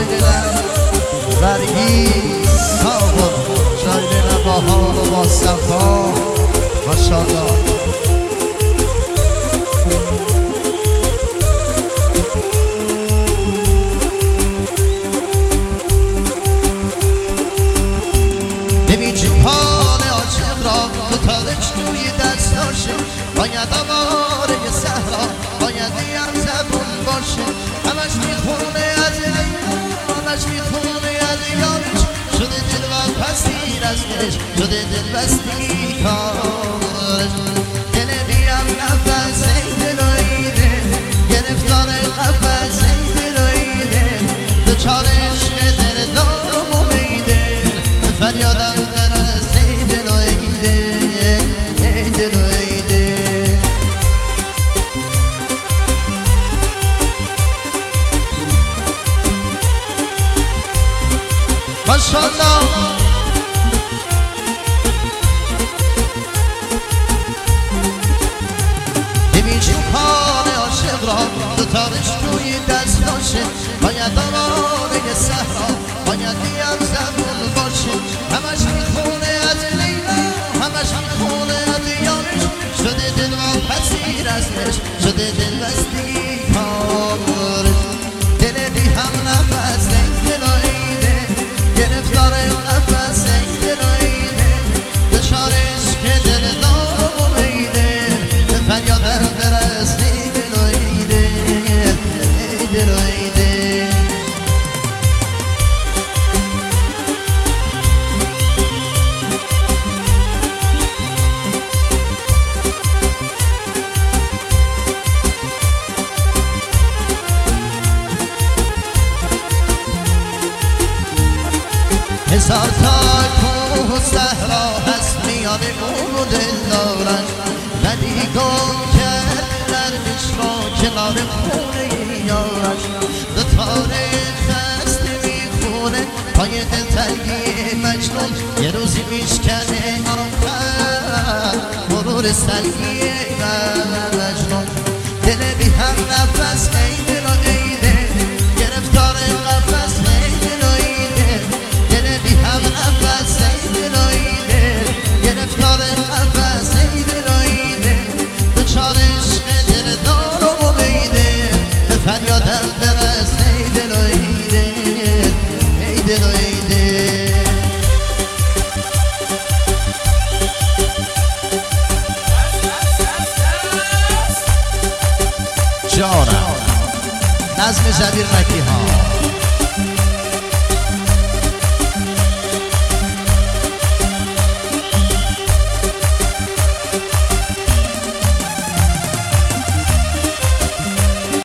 شایدن برگیز تابون شایدن با حال و با صفا ماشاءالله. ببین جیپان عاشق را تو تارش توی دستاشه باید آواره صحرا باید هم زبون باشه همش میخونه از لیلا همش میخونه از یارش شده دل و پستیر از دلش شده دل بستی کارش دل بیم نفس دلاییده گرفتار قفص دلاییده دچار عشق دل دارم امیده فریادم در از دلاییده دلاییده ماشاءالله. ببین جیپان عاشق را دو تارش توی دستاشه باید آواره صحرا باید بیم زبون باشه همش میخونه از لیلا همش میخونه از یارش شده دل و پسیر از دلش شده دل بستی کارش دل بی هم نفس دلاییده گرفتار نفس دلاییده دچار عشق دل دارم امیده فریادم برس دلاییده دلاییده هزار تا کوه و صحرا هست میان او دل دارن ولی گم کرد در مشرا کنار خونه یارش دو تاره خسته میخونه پای دل تنگی مجنون یه روزی میشکنه آخر مرور سنگی مجنون دل بی هم نفس ای دل و ایده گرفتار قفص ای دل و ایده دل بی هم نفس ای دل و ایده گرفتار قفص ای دل و ایده دچار عشق دل دارم امیده فریادم برس ای دل و ایده ای دل و ایده جانم نظم جبیر مکی ها